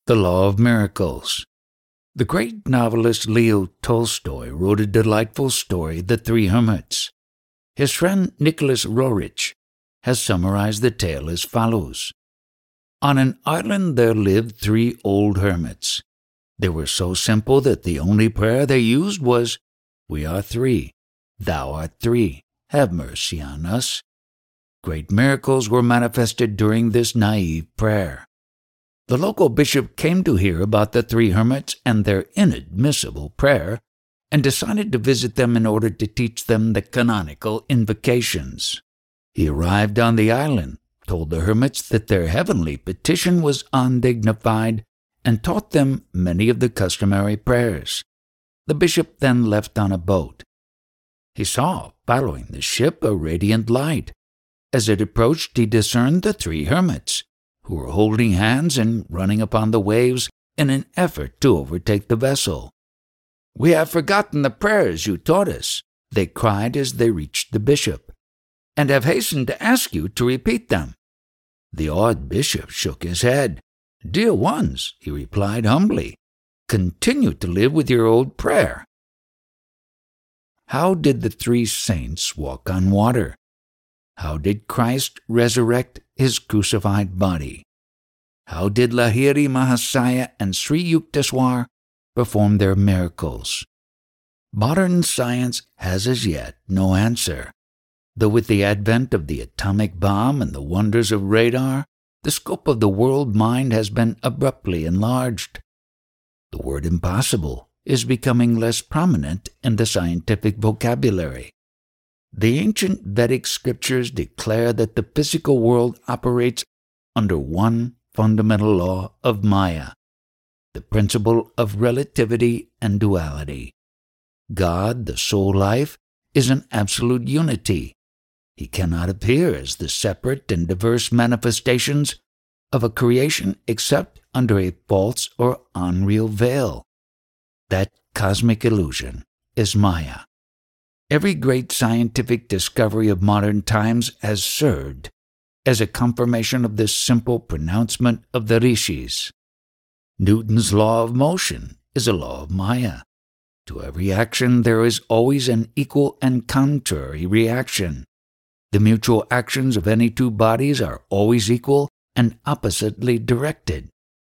The Law of Miracles. The great novelist Leo Tolstoy wrote a delightful story, The Three Hermits. His friend Nicholas Roerich has summarized the tale as follows. On an island there lived three old hermits. They were so simple that the only prayer they used was, "We are three. Thou art three. Have mercy on us." Great miracles were manifested during this naive prayer. The local bishop came to hear about the three hermits and their inadmissible prayer, and decided to visit them in order to teach them the canonical invocations. He arrived on the island, told the hermits that their heavenly petition was undignified, and taught them many of the customary prayers. The bishop then left on a boat. He saw, following the ship, a radiant light. As it approached, he discerned the three hermits, who were holding hands and running upon the waves in an effort to overtake the vessel. "We have forgotten the prayers you taught us," they cried as they reached the bishop, "and have hastened to ask you to repeat them." The awed bishop shook his head. "Dear ones," he replied humbly, "continue to live with your old prayer." How did the three saints walk on water? How did Christ resurrect his crucified body? How did Lahiri Mahasaya and Sri Yukteswar perform their miracles? Modern science has as yet no answer, though with the advent of the atomic bomb and the wonders of radar, the scope of the world mind has been abruptly enlarged. The word impossible is becoming less prominent in the scientific vocabulary. The ancient Vedic scriptures declare that the physical world operates under one fundamental law of Maya, the principle of relativity and duality. God, the soul life, is an absolute unity. He cannot appear as the separate and diverse manifestations of a creation except under a false or unreal veil. That cosmic illusion is Maya. Every great scientific discovery of modern times has served as a confirmation of this simple pronouncement of the rishis. Newton's law of motion is a law of Maya. To every action there is always an equal and contrary reaction. The mutual actions of any two bodies are always equal and oppositely directed.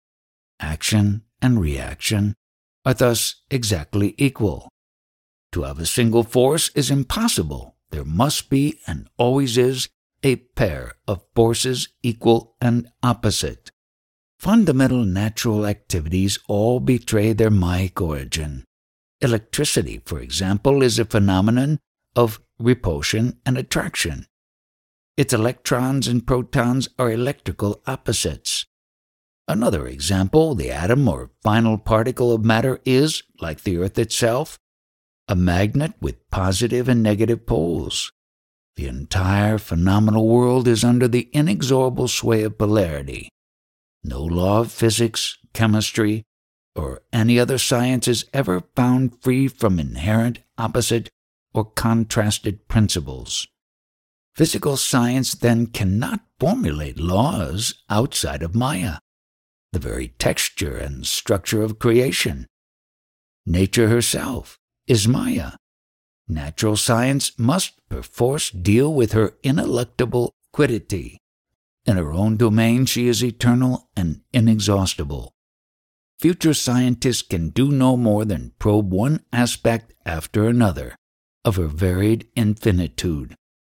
Action and reaction are thus exactly equal. To have a single force is impossible. There must be, and always is, a pair of forces equal and opposite. Fundamental natural activities all betray their Maic origin. Electricity, for example, is a phenomenon of repulsion and attraction. Its electrons and protons are electrical opposites. Another example, the atom or final particle of matter is, like the Earth itself, a magnet with positive and negative poles. The entire phenomenal world is under the inexorable sway of polarity. No law of physics, chemistry, or any other science is ever found free from inherent opposite or contrasted principles. Physical science then cannot formulate laws outside of Maya, the very texture and structure of creation. Nature herself is Maya. Natural science must perforce deal with her ineluctable quiddity. In her own domain she is eternal and inexhaustible. Future scientists can do no more than probe one aspect after another of her varied infinitude.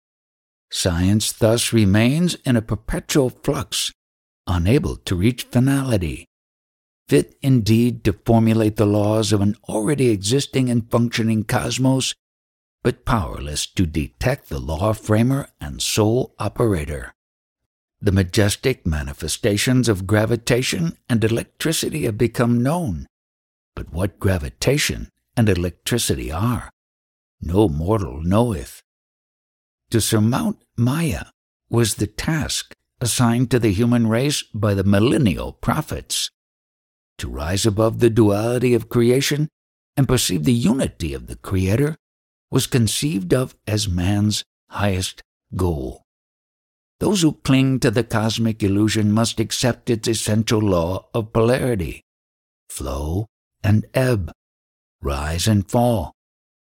Science thus remains in a perpetual flux, unable to reach finality, fit indeed to formulate the laws of an already existing and functioning cosmos, but powerless to detect the law framer and sole operator. The majestic manifestations of gravitation and electricity have become known, but what gravitation and electricity are, no mortal knoweth. To surmount Maya was the task assigned to the human race by the millennial prophets. To rise above the duality of creation and perceive the unity of the Creator was conceived of as man's highest goal. Those who cling to the cosmic illusion must accept its essential law of polarity, flow and ebb, rise and fall,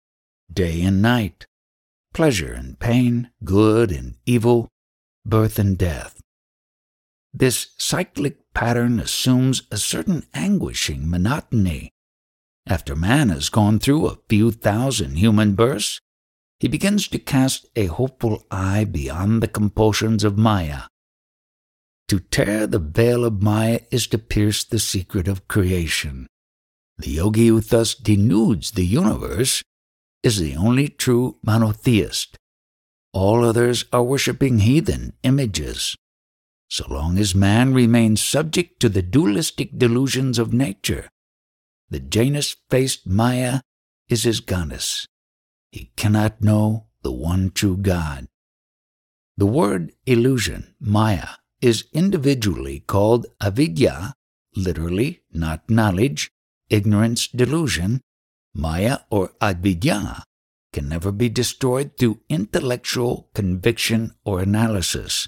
day and night, pleasure and pain, good and evil, birth and death. This cyclic pattern assumes a certain anguishing monotony. After man has gone through a few thousand human births, he begins to cast a hopeful eye beyond the compulsions of Maya. To tear the veil of Maya is to pierce the secret of creation. The yogi who thus denudes the universe is the only true monotheist. All others are worshipping heathen images. So long as man remains subject to the dualistic delusions of nature, the Janus-faced Maya is his goddess. He cannot know the one true God. The word illusion, Maya, is individually called avidya, literally not knowledge, ignorance, delusion. Maya or avidya can never be destroyed through intellectual conviction or analysis,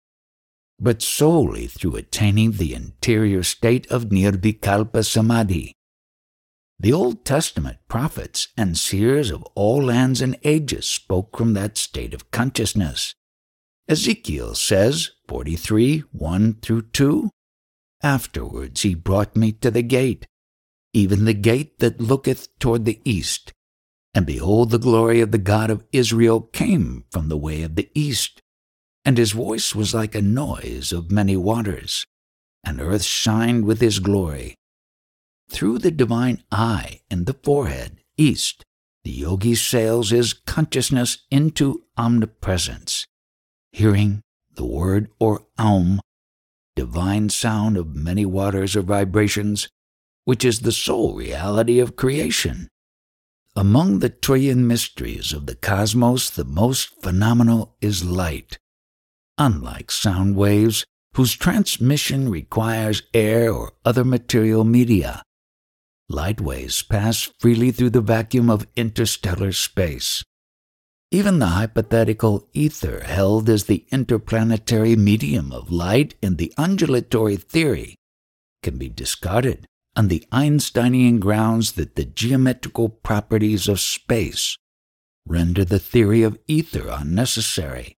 but solely through attaining the interior state of nirvikalpa samadhi. The Old Testament prophets and seers of all lands and ages spoke from that state of consciousness. Ezekiel says, 43, 1-2, "Afterwards he brought me to the gate, even the gate that looketh toward the east. And behold, the glory of the God of Israel came from the way of the east. And his voice was like a noise of many waters, and earth shined with his glory." Through the divine eye in the forehead, east, the yogi sails his consciousness into omnipresence, hearing the word or Aum, divine sound of many waters or vibrations, which is the sole reality of creation. Among the trillion mysteries of the cosmos, the most phenomenal is light. Unlike sound waves, whose transmission requires air or other material media, light waves pass freely through the vacuum of interstellar space. Even the hypothetical ether held as the interplanetary medium of light in the undulatory theory can be discarded on the Einsteinian grounds that the geometrical properties of space render the theory of ether unnecessary.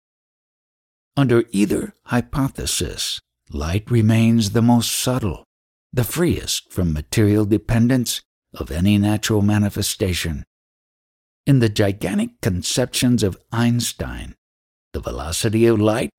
Under either hypothesis, light remains the most subtle, the freest from material dependence of any natural manifestation. In the gigantic conceptions of Einstein, the velocity of light,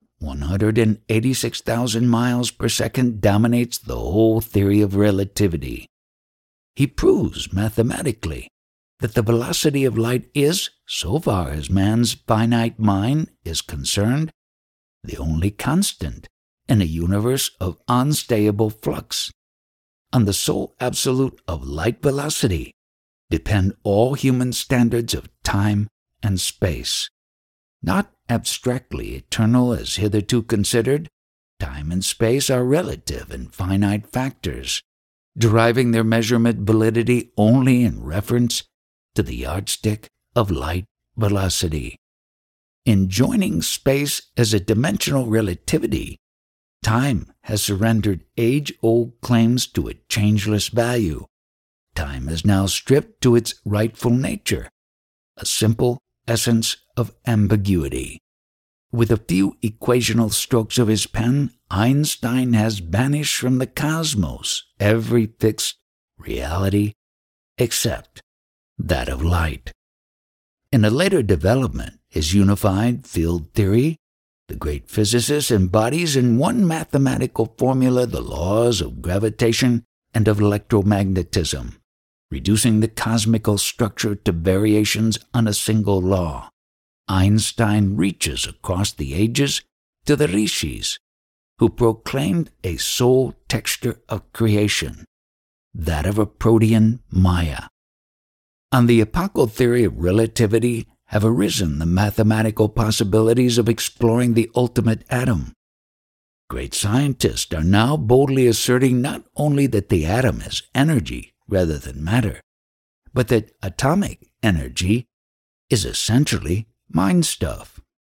186,000 miles per second, dominates the whole theory of relativity. He proves mathematically that the velocity of light is, so far as man's finite mind is concerned, the only constant in a universe of unstable flux. On the sole absolute of light velocity depend all human standards of time and space. Not abstractly eternal as hitherto considered, time and space are relative and finite factors, deriving their measurement validity only in reference to the yardstick of light velocity. In joining space as a dimensional relativity, time has surrendered age-old claims to a changeless value. Time is now stripped to its rightful nature, a simple essence of ambiguity. With a few equational strokes of his pen, Einstein has banished from the cosmos every fixed reality except that of light. In a later development, his unified field theory, the great physicist embodies in one mathematical formula the laws of gravitation and of electromagnetism, reducing the cosmical structure to variations on a single law. Einstein reaches across the ages to the rishis, who proclaimed a sole texture of creation, that of a protean Maya. On the epochal theory of relativity have arisen the mathematical possibilities of exploring the ultimate atom. Great scientists are now boldly asserting not only that the atom is energy rather than matter, but that atomic energy is essentially mind stuff.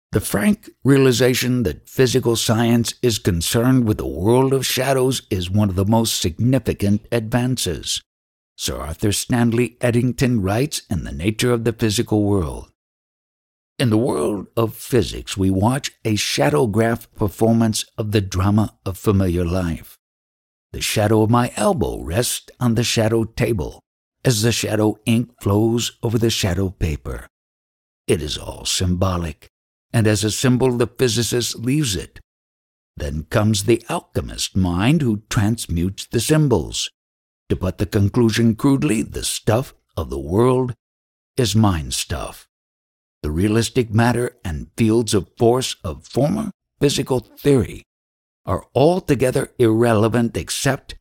The frank realization that physical science is concerned with the world of shadows is one of the most significant advances. Sir Arthur Stanley Eddington writes in The Nature of the Physical World, "In the world of physics, we watch a shadowgraph performance of the drama of familiar life. The shadow of my elbow rests on the shadow table as the shadow ink flows over the shadow paper. It is all symbolic, and as a symbol the physicist leaves it. Then comes the alchemist mind who transmutes the symbols. To put the conclusion crudely, the stuff of the world is mind stuff. The realistic matter and fields of force of former physical theory are altogether irrelevant except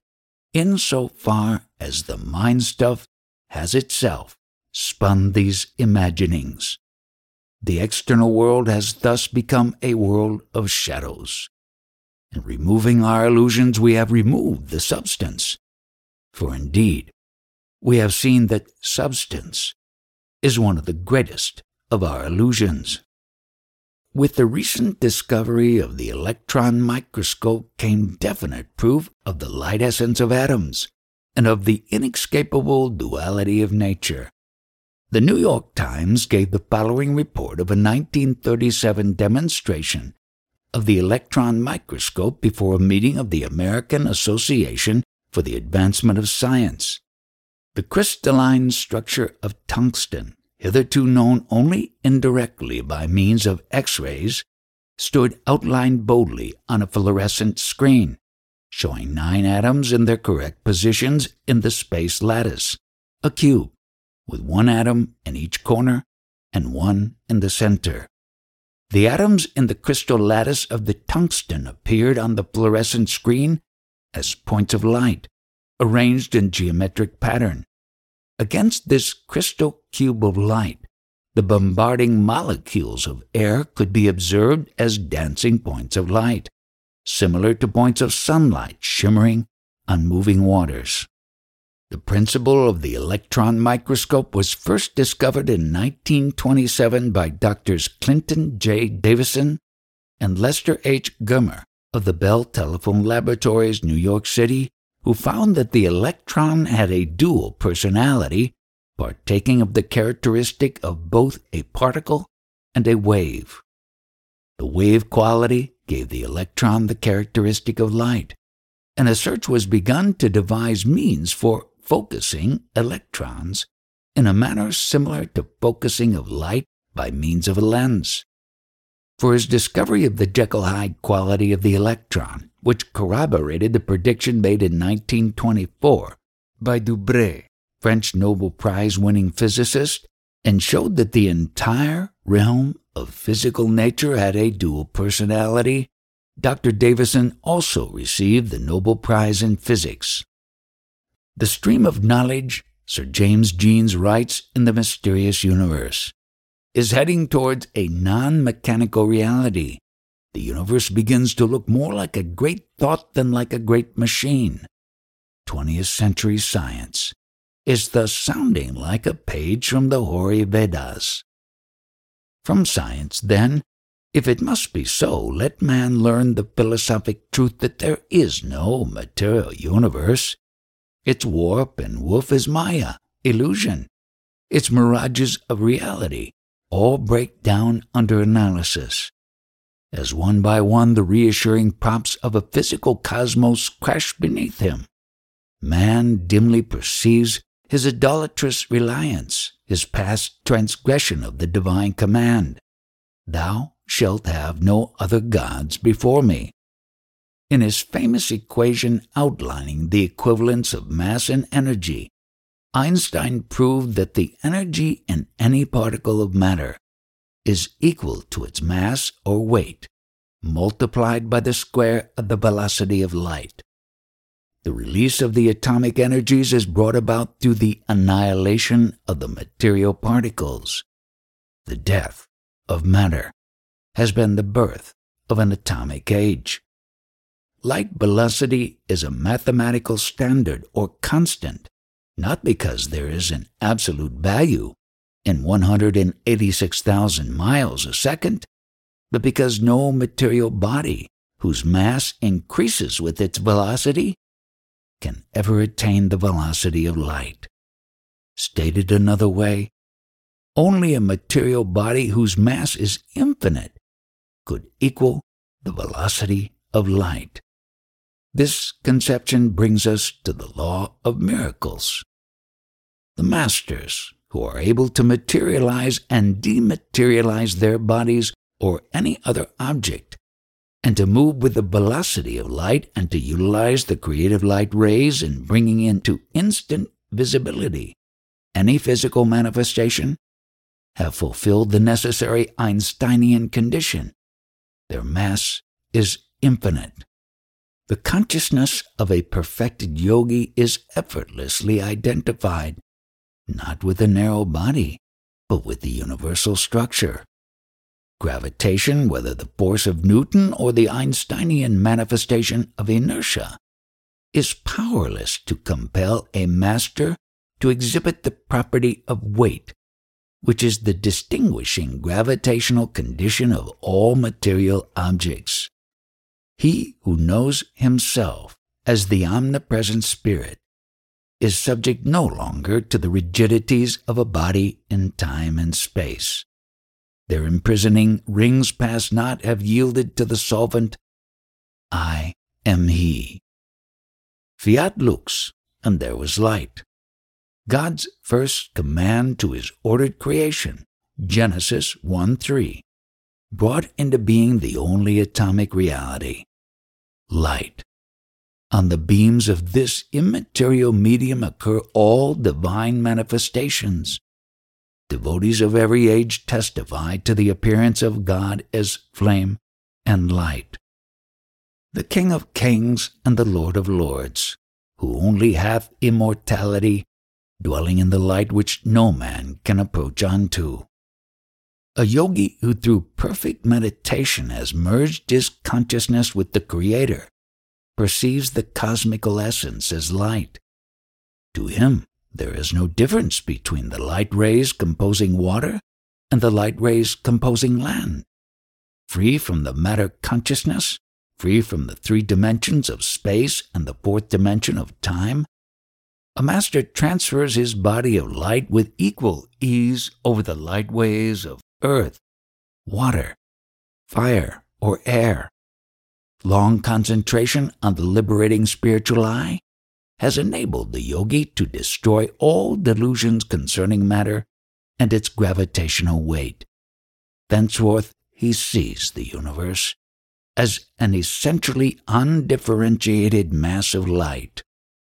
insofar as the mind stuff has itself spun these imaginings. The external world has thus become a world of shadows. In removing our illusions, we have removed the substance. For indeed, we have seen that substance is one of the greatest of our illusions. With the recent discovery of the electron microscope came definite proof of the light essence of atoms and of the inescapable duality of nature. The New York Times gave the following report of a 1937 demonstration of the electron microscope before a meeting of the American Association for the Advancement of Science. The crystalline structure of tungsten, hitherto known only indirectly by means of X-rays, stood outlined boldly on a fluorescent screen, showing 9 atoms in their correct positions in the space lattice, a cube, with 1 atom in each corner and 1 in the center. The atoms in the crystal lattice of the tungsten appeared on the fluorescent screen as points of light, arranged in geometric pattern. Against this crystal cube of light, the bombarding molecules of air could be observed as dancing points of light, similar to points of sunlight shimmering on moving waters. The principle of the electron microscope was first discovered in 1927 by Drs. Clinton J. Davison and Lester H. Gummer of the Bell Telephone Laboratories, New York City, who found that the electron had a dual personality, partaking of the characteristic of both a particle and a wave. The wave quality gave the electron the characteristic of light, and a search was begun to devise means for focusing electrons in a manner similar to focusing of light by means of a lens. For his discovery of the Jekyll-Hyde quality of the electron, which corroborated the prediction made in 1924 by Dubray, French Nobel Prize-winning physicist, and showed that the entire realm of physical nature had a dual personality, Dr. Davison also received the Nobel Prize in Physics. The stream of knowledge, Sir James Jeans writes in The Mysterious Universe, is heading towards a non-mechanical reality. The universe begins to look more like a great thought than like a great machine. 20th century science is thus sounding like a page from the Hoary Vedas. From science, then, if it must be so, let man learn the philosophic truth that there is no material universe. Its warp and woof is Maya, illusion. Its mirages of reality all break down under analysis. As one by one the reassuring props of a physical cosmos crash beneath him, man dimly perceives his idolatrous reliance, his past transgression of the divine command, "Thou shalt have no other gods before me." In his famous equation outlining the equivalence of mass and energy, Einstein proved that the energy in any particle of matter is equal to its mass or weight, multiplied by the square of the velocity of light. The release of the atomic energies is brought about through the annihilation of the material particles. The death of matter has been the birth of an atomic age. Light velocity is a mathematical standard or constant, not because there is an absolute value in 186,000 miles a second, but because no material body whose mass increases with its velocity can ever attain the velocity of light. Stated another way, only a material body whose mass is infinite could equal the velocity of light. This conception brings us to the law of miracles. The masters who are able to materialize and dematerialize their bodies or any other object, and to move with the velocity of light and to utilize the creative light rays in bringing into instant visibility any physical manifestation, have fulfilled the necessary Einsteinian condition. Their mass is infinite. The consciousness of a perfected yogi is effortlessly identified, not with a narrow body, but with the universal structure. Gravitation, whether the force of Newton or the Einsteinian manifestation of inertia, is powerless to compel a master to exhibit the property of weight, which is the distinguishing gravitational condition of all material objects. He who knows himself as the omnipresent spirit is subject no longer to the rigidities of a body in time and space. Their imprisoning rings past not have yielded to the solvent, I am He. Fiat lux, and there was light. God's first command to His ordered creation, Genesis 1:3, brought into being the only atomic reality, light. On the beams of this immaterial medium occur all divine manifestations. Devotees of every age testify to the appearance of God as flame and light. The King of Kings and the Lord of Lords, who only hath immortality, dwelling in the light which no man can approach unto. A yogi who through perfect meditation has merged his consciousness with the Creator perceives the cosmical essence as light. To him, there is no difference between the light rays composing water and the light rays composing land. Free from the matter consciousness, free from the 3 dimensions of space and the 4th dimension of time, a master transfers his body of light with equal ease over the light ways of earth, water, fire, or air. Long concentration on the liberating spiritual eye has enabled the yogi to destroy all delusions concerning matter and its gravitational weight. Thenceforth, he sees the universe as an essentially undifferentiated mass of light.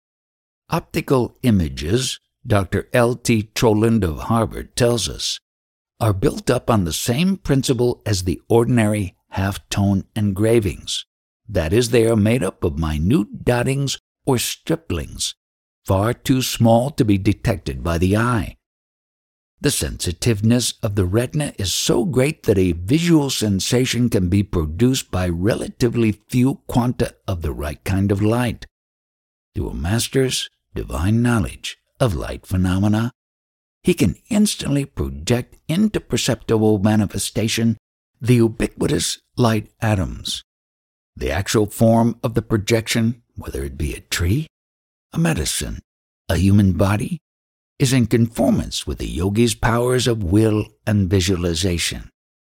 Optical images, Dr. L.T. Troland of Harvard tells us, are built up on the same principle as the ordinary half-tone engravings. That is, they are made up of minute dottings or striplings, far too small to be detected by the eye. The sensitiveness of the retina is so great that a visual sensation can be produced by relatively few quanta of the right kind of light. Through a master's divine knowledge of light phenomena, he can instantly project into perceptible manifestation the ubiquitous light atoms. The actual form of the projection, whether it be a tree, a medicine, a human body, is in conformance with the yogi's powers of will and visualization.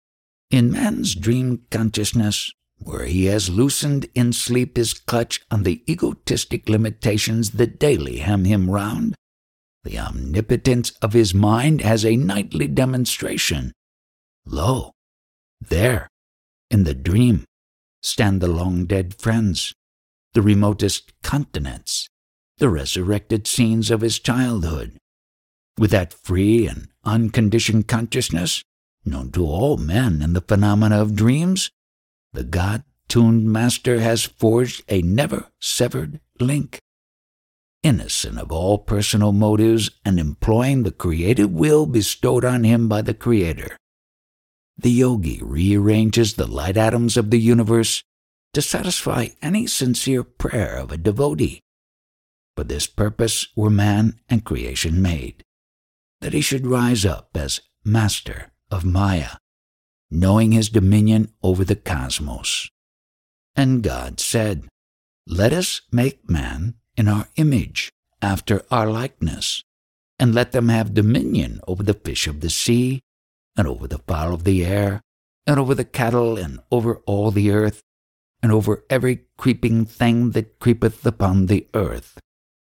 In man's dream consciousness, where he has loosened in sleep his clutch on the egotistic limitations that daily hem him round, the omnipotence of his mind has a nightly demonstration. Lo, there, in the dream, stand the long-dead friends, the remotest continents, the resurrected scenes of his childhood. With that free and unconditioned consciousness, known to all men in the phenomena of dreams, the God-tuned master has forged a never-severed link. Innocent of all personal motives and employing the creative will bestowed on him by the Creator, the yogi rearranges the light atoms of the universe to satisfy any sincere prayer of a devotee. For this purpose were man and creation made, that he should rise up as master of Maya, knowing his dominion over the cosmos. And God said, "Let us make man in our image, after our likeness, and let them have dominion over the fish of the sea, and over the fowl of the air, and over the cattle, and over all the earth, and over every creeping thing that creepeth upon the earth."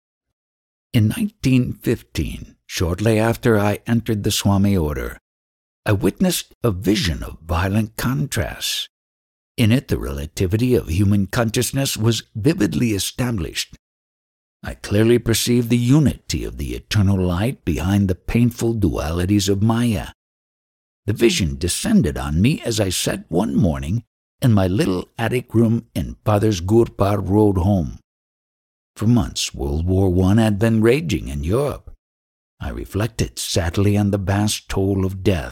In 1915, shortly after I entered the Swami order, I witnessed a vision of violent contrasts. In it, the relativity of human consciousness was vividly established. I clearly perceived the unity of the eternal light behind the painful dualities of Maya. The vision descended on me as I sat one morning in my little attic room in Father's Gurpar Road home. For months, World War I had been raging in Europe. I reflected sadly on the vast toll of death.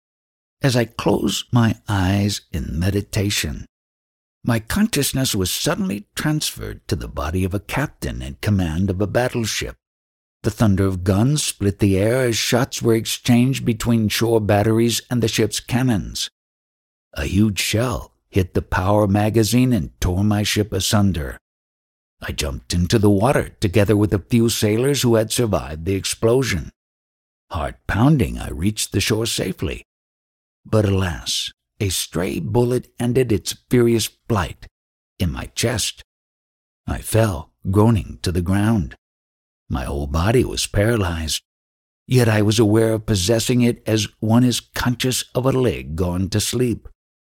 As I closed my eyes in meditation, my consciousness was suddenly transferred to the body of a captain in command of a battleship. The thunder of guns split the air as shots were exchanged between shore batteries and the ship's cannons. A huge shell hit the power magazine and tore my ship asunder. I jumped into the water together with a few sailors who had survived the explosion. Heart pounding, I reached the shore safely. But alas, a stray bullet ended its furious flight in my chest. I fell, groaning, to the ground. My whole body was paralyzed, yet I was aware of possessing it as one is conscious of a leg gone to sleep.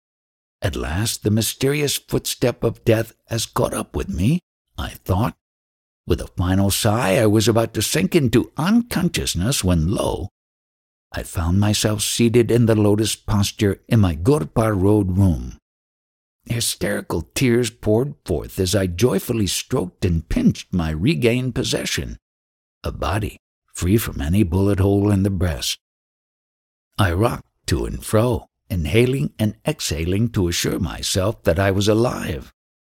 At last, the mysterious footstep of death has caught up with me, I thought. With a final sigh, I was about to sink into unconsciousness when, lo, I found myself seated in the lotus posture in my Gurpar Road room. Hysterical tears poured forth as I joyfully stroked and pinched my regained possession, a body free from any bullet hole in the breast. I rocked to and fro, inhaling and exhaling to assure myself that I was alive.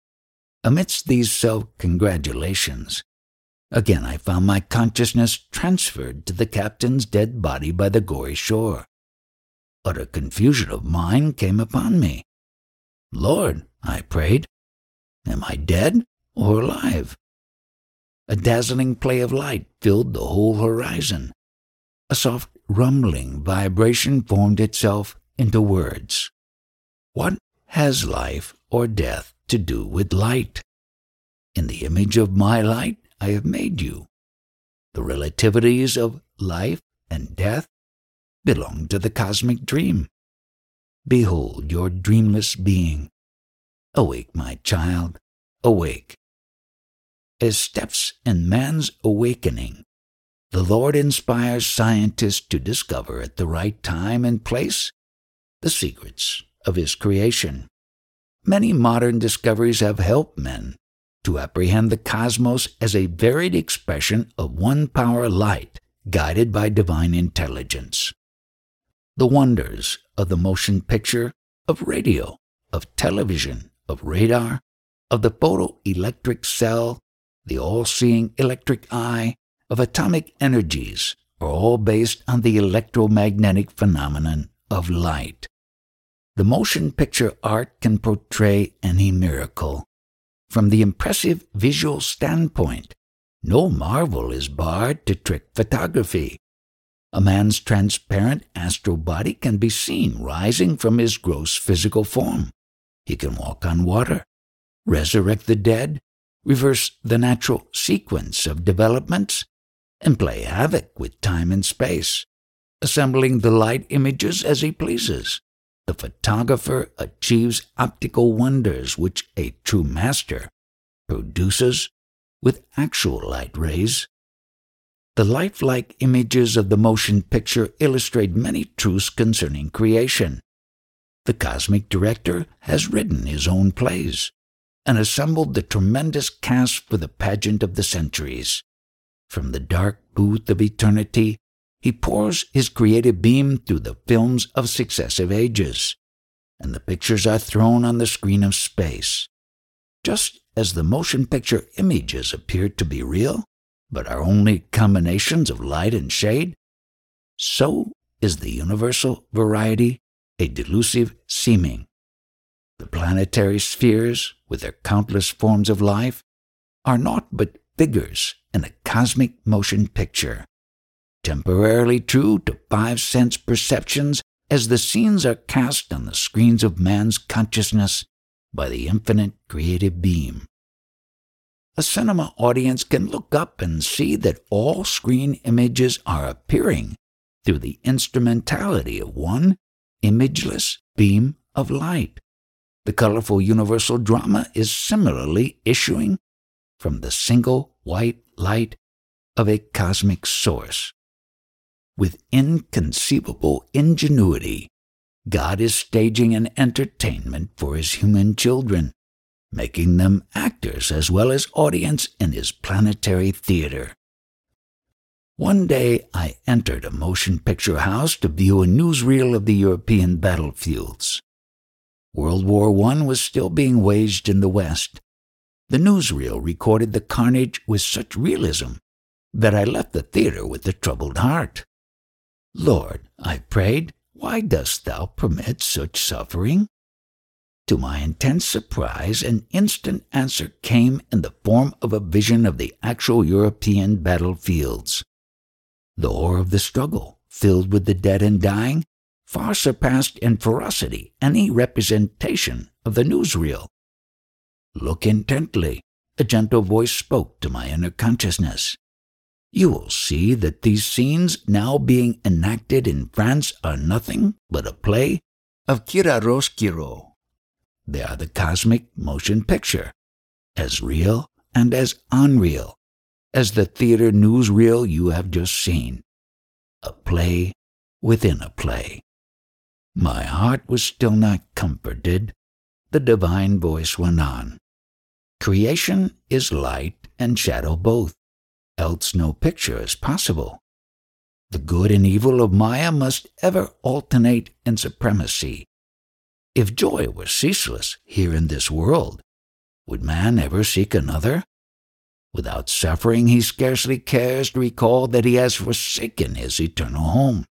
Amidst these self-congratulations, again I found my consciousness transferred to the captain's dead body by the gory shore. Utter confusion of mind came upon me. "Lord," I prayed, "am I dead or alive?" A dazzling play of light filled the whole horizon. A soft rumbling vibration formed itself into words. What has life or death to do with light? In the image of my light I have made you. The relativities of life and death belong to the cosmic dream. Behold your dreamless being. Awake, my child, awake. As steps in man's awakening, the Lord inspires scientists to discover at the right time and place the secrets of his creation. Many modern discoveries have helped men to apprehend the cosmos as a varied expression of one power light guided by divine intelligence. The wonders of the motion picture, of radio, of television, of radar, of the photoelectric cell, the all-seeing electric eye, of atomic energies are all based on the electromagnetic phenomenon of light. The motion picture art can portray any miracle. From the impressive visual standpoint, no marvel is barred to trick photography. A man's transparent astral body can be seen rising from his gross physical form. He can walk on water, resurrect the dead, reverse the natural sequence of developments, and play havoc with time and space, assembling the light images as he pleases. The photographer achieves optical wonders which a true master produces with actual light rays. The lifelike images of the motion picture illustrate many truths concerning creation. The cosmic director has written his own plays and assembled the tremendous cast for the pageant of the centuries. From the dark booth of eternity, he pours his creative beam through the films of successive ages, and the pictures are thrown on the screen of space. Just as the motion picture images appear to be real, but are only combinations of light and shade, so is the universal variety a delusive seeming. The planetary spheres, with their countless forms of life, are naught but figures in a cosmic motion picture, temporarily true to five-sense perceptions as the scenes are cast on the screens of man's consciousness by the infinite creative beam. A cinema audience can look up and see that all screen images are appearing through the instrumentality of one imageless beam of light. The colorful universal drama is similarly issuing from the single white light of a cosmic source. With inconceivable ingenuity, God is staging an entertainment for his human children, making them actors as well as audience in his planetary theater. One day I entered a motion picture house to view a newsreel of the European battlefields. World War I was still being waged in the West. The newsreel recorded the carnage with such realism that I left the theater with a troubled heart. Lord, I prayed, why dost thou permit such suffering? To my intense surprise, an instant answer came in the form of a vision of the actual European battlefields. The horror of the struggle, filled with the dead and dying, far surpassed in ferocity any representation of the newsreel. Look intently, a gentle voice spoke to my inner consciousness. You will see that these scenes now being enacted in France are nothing but a play of chiaroscuro. They are the cosmic motion picture, as real and as unreal as the theater newsreel you have just seen. A play within a play. My heart was still not comforted. The divine voice went on. Creation is light and shadow both, else no picture is possible. The good and evil of Maya must ever alternate in supremacy. If joy were ceaseless here in this world, would man ever seek another? Without suffering, he scarcely cares to recall that he has forsaken his eternal home.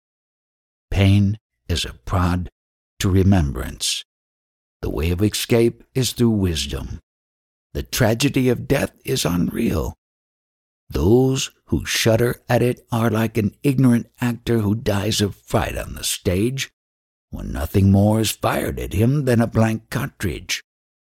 Pain is a prod to remembrance. The way of escape is through wisdom. The tragedy of death is unreal. Those who shudder at it are like an ignorant actor who dies of fright on the stage, when nothing more is fired at him than a blank cartridge.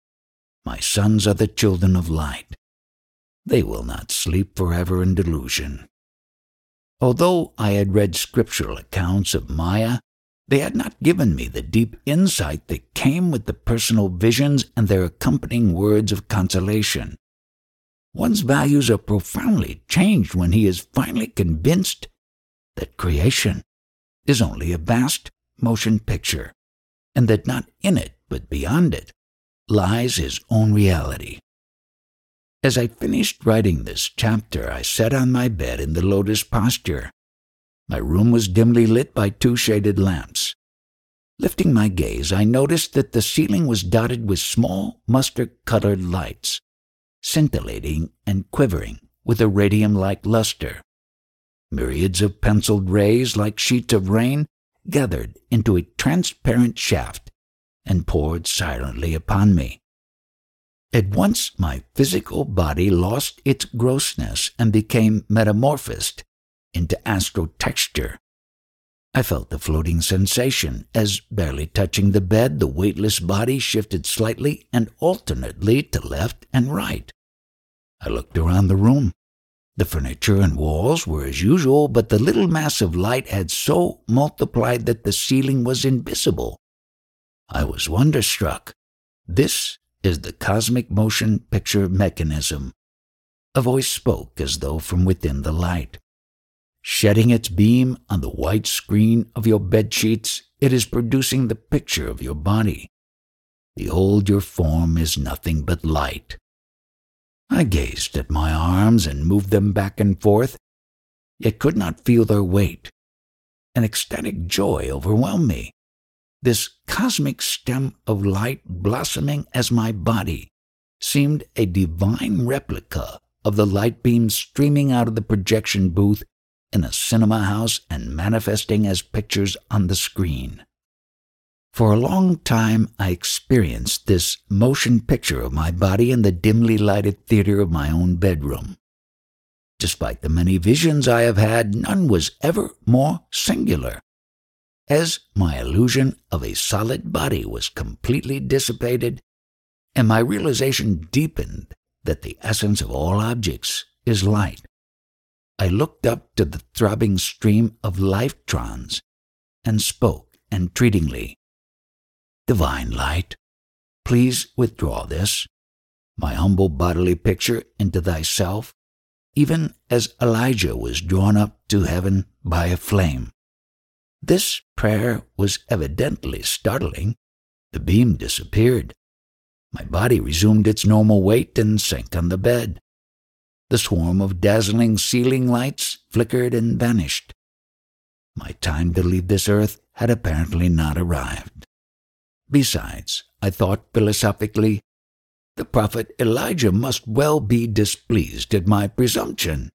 My sons are the children of light. They will not sleep forever in delusion. Although I had read scriptural accounts of Maya, they had not given me the deep insight that came with the personal visions and their accompanying words of consolation. One's values are profoundly changed when he is finally convinced that creation is only a vast motion picture, and that not in it, but beyond it, lies his own reality. As I finished writing this chapter, I sat on my bed in the lotus posture. My room was dimly lit by 2 shaded lamps. Lifting my gaze, I noticed that the ceiling was dotted with small, mustard-colored lights, scintillating and quivering with a radium-like luster. Myriads of penciled rays, like sheets of rain, gathered into a transparent shaft and poured silently upon me. At once my physical body lost its grossness and became metamorphosed into astral texture. I felt the floating sensation as, barely touching the bed, the weightless body shifted slightly and alternately to left and right. I looked around the room. The furniture and walls were as usual, but the little mass of light had so multiplied that the ceiling was invisible. I was wonderstruck. This is the cosmic motion picture mechanism. A voice spoke as though from within the light. Shedding its beam on the white screen of your bedsheets, it is producing the picture of your body. Behold, your form is nothing but light. I gazed at my arms and moved them back and forth, yet could not feel their weight. An ecstatic joy overwhelmed me. This cosmic stem of light blossoming as my body seemed a divine replica of the light beams streaming out of the projection booth in a cinema house and manifesting as pictures on the screen. For a long time I experienced this motion picture of my body in the dimly lighted theater of my own bedroom. Despite the many visions I have had, none was ever more singular. As my illusion of a solid body was completely dissipated, and my realization deepened that the essence of all objects is light, I looked up to the throbbing stream of life-trons and spoke entreatingly, "Divine light, please withdraw this, my humble bodily picture, into thyself, even as Elijah was drawn up to heaven by a flame." This prayer was evidently startling. The beam disappeared. My body resumed its normal weight and sank on the bed. The swarm of dazzling ceiling lights flickered and vanished. My time to leave this earth had apparently not arrived. Besides, I thought philosophically, the prophet Elijah must well be displeased at my presumption.